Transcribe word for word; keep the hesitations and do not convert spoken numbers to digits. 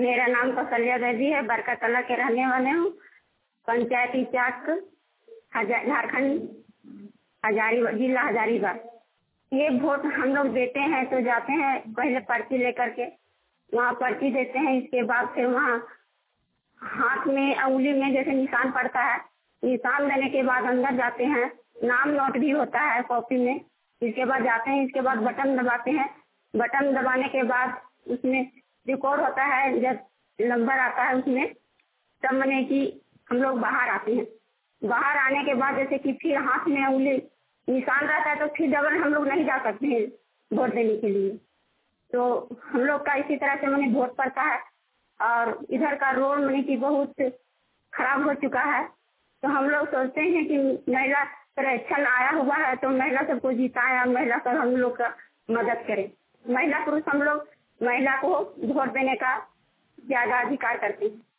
मेरा नाम कौशल्या देवी है, बरकतला के रहने वाले हूँ। पंचायत चाक झारखंड, हजारीबाग जिला हजारीबाग। ये वोट हम लोग देते हैं तो जाते हैं पहले पर्ची लेकर के, वहाँ पर्ची देते हैं। इसके बाद फिर वहाँ हाथ में उंगली में जैसे निशान पड़ता है, निशान देने के बाद अंदर जाते हैं। नाम नोट भी होता है कॉपी में। इसके बाद जाते हैं, इसके बाद बटन दबाते हैं। बटन दबाने के बाद उसमें रिकॉर्ड होता है, जब नंबर आता है उसमें तब मैंने कि हम लोग बाहर आते हैं। बाहर आने के बाद जैसे कि फिर हाथ में उंगली निशान रहता है तो फिर डबल हम लोग नहीं जा सकते हैं वोट देने के लिए। तो हम लोग का इसी तरह से मैंने वोट पड़ता है। और इधर का रोड मैंने कि बहुत खराब हो चुका है, तो हम लोग सोचते हैं कि महिला संरक्षण आया हुआ है तो महिला सबको जिताएं, महिला सब हम लोग का मदद करें। महिला पुरुष हम लोग महिला को वोट देने का ज्यादा अधिकार करते हैं।